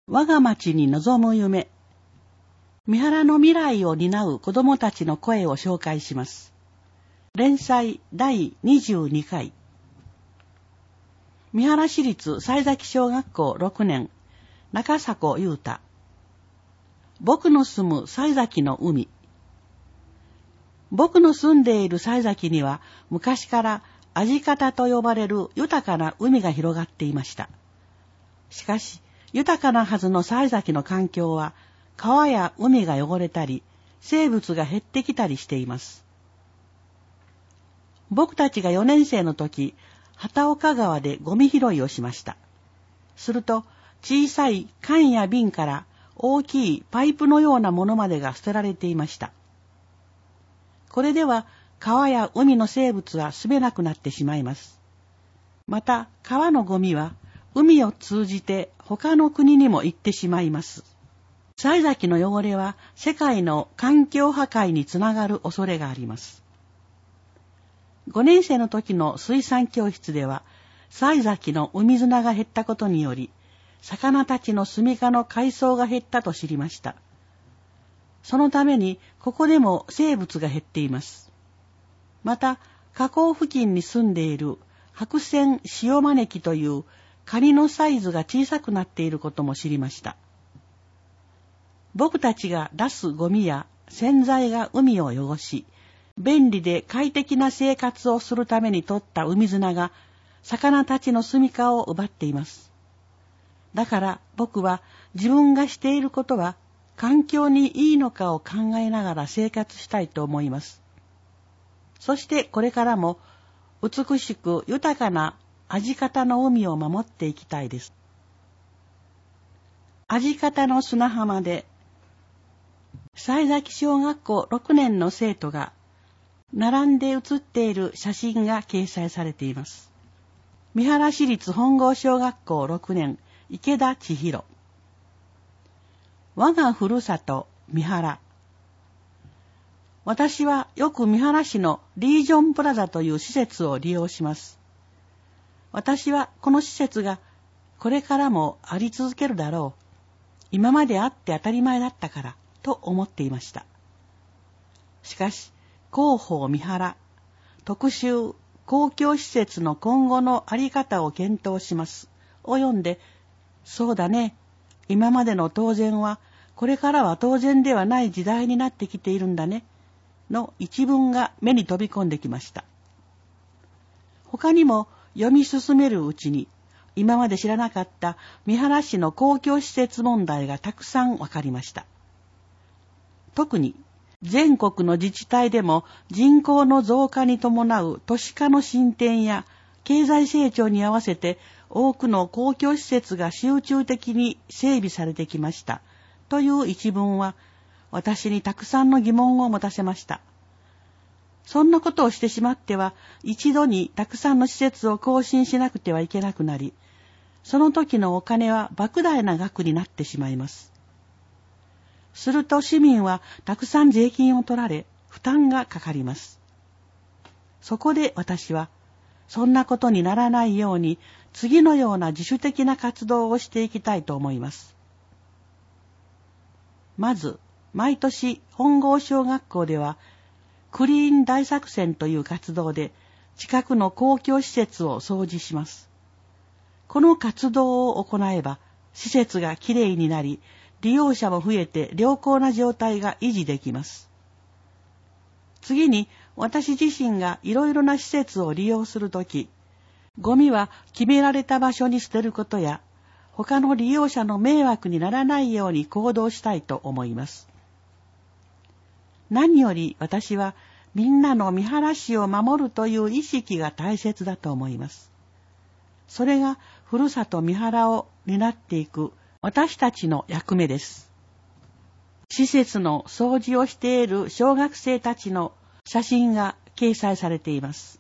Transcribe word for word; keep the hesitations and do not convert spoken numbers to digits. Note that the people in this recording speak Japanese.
我が町に望む夢。三原の未来を担う子どもたちの声を紹介します。連載だいにじゅうにかい。三原市立西崎小学校ろくねん、中迫裕太。僕の住む西崎の海。僕の住んでいる西崎には昔から味方と呼ばれる豊かな海が広がっていました。しかし、豊かなはずの西崎の環境は川や海が汚れたり、生物が減ってきたりしています。僕たちがよねん生の時、畑岡川でゴミ拾いをしました。すると、小さい缶や瓶から大きいパイプのようなものまでが捨てられていました。これでは川や海の生物は住めなくなってしまいます。また、川のゴミは海を通じて他の国にも行ってしまいます。西崎の汚れは世界の環境破壊につながる恐れがあります。ごねん生の時の水産教室では、西崎の海砂が減ったことにより、魚たちの住処の海藻が減ったと知りました。そのために、ここでも生物が減っています。また、河口付近に住んでいる白線塩招きというカニのサイズが小さくなっていることも知りました。僕たちが出すゴミや洗剤が海を汚し、便利で快適な生活をするために取った海砂が魚たちの住処を奪っています。だから僕は自分がしていることは環境にいいのかを考えながら生活したいと思います。そしてこれからも美しく豊かな味方の海を守っていきたいです。味方の砂浜で西崎小学校ろくねんの生徒が並んで写っている写真が掲載されています。三原市立本郷小学校ろくねん、池田千尋。我がふるさと三原。私はよく三原市のリージョンプラザという施設を利用します。私はこの施設がこれからもあり続けるだろう。今まであって当たり前だったからと思っていました。しかし、広報三原特集公共施設の今後のあり方を検討しますを読んで、そうだね、今までの当然はこれからは当然ではない時代になってきているんだねの一文が目に飛び込んできました。他にも読み進めるうちに今まで知らなかった三原市の公共施設問題がたくさんわかりました。特に全国の自治体でも人口の増加に伴う都市化の進展や経済成長に合わせて多くの公共施設が集中的に整備されてきましたという一文は私にたくさんの疑問を持たせました。そんなことをしてしまっては一度にたくさんの施設を更新しなくてはいけなくなり、その時のお金は莫大な額になってしまいます。すると市民はたくさん税金を取られ負担がかかります。そこで私はそんなことにならないように次のような自主的な活動をしていきたいと思います。まず、毎年本郷小学校ではクリーン大作戦という活動で近くの公共施設を掃除します。この活動を行えば施設がきれいになり、利用者も増えて良好な状態が維持できます。次に、私自身がいろいろな施設を利用するとき、ゴミは決められた場所に捨てることや、他の利用者の迷惑にならないように行動したいと思います。何より私はみんなの三原市を守るという意識が大切だと思います。それがふるさと三原を担っていく私たちの役目です。施設の掃除をしている小学生たちの写真が掲載されています。